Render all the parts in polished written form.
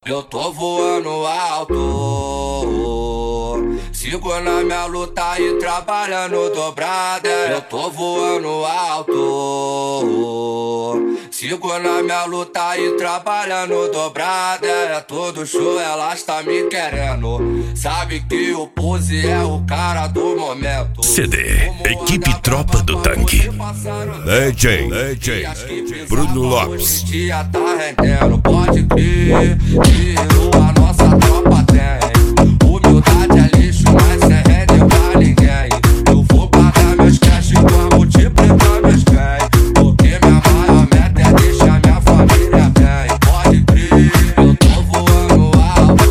Eu tô voando alto, sigo na minha luta e trabalhando dobrada. Eu tô voando alto, sigo na minha luta e trabalhando dobrada. É todo show, elas tá me querendo. Sabe que o Pose é o cara do momento. CD, equipe Tropa do Tanque. DJ Bruno Lopes. Dia tá rendendo, pode crer, que a nossa tropa tem. Humildade é lixo, mas cê rende pra ninguém. Eu vou pagar meus cash, vou multiplicar meus bens. Porque minha maior meta é deixar minha família bem. Pode crer, eu tô voando alto,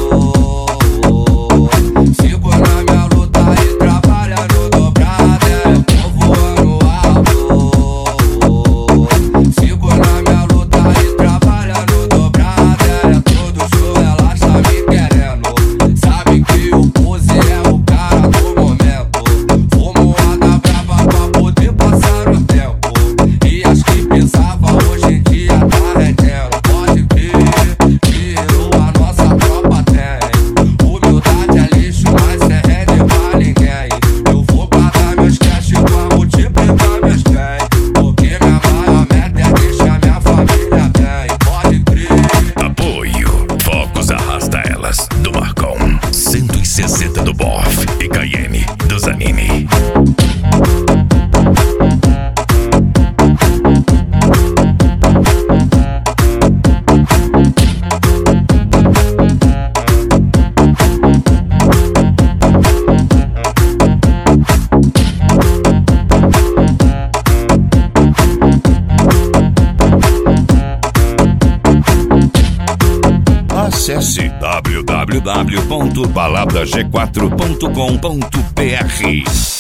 sigo na minha luta e trabalhando dobrada. Eu tô voando alto, sigo na minha luta e trabalhando dobrada. É todo show, elas tá me querendo. Sabe que o Pose é o cara do momento. Vou moada brava pra poder passar o tempo. E as que pensava hoje em dia tá rendendo. Pode crer, que a nossa tropa tem. Humildade é lixo, mas cê rende pra ninguém. Eu vou pagar meus cash pra multiplicar meus bens. Porque minha maior meta é deixar minha família bem. Pode crer. Apoio Focos Arrasta Elas do Marcon, 160 do Boff e Cayenne do Zanini. Acesse www.palavrag4.com.br.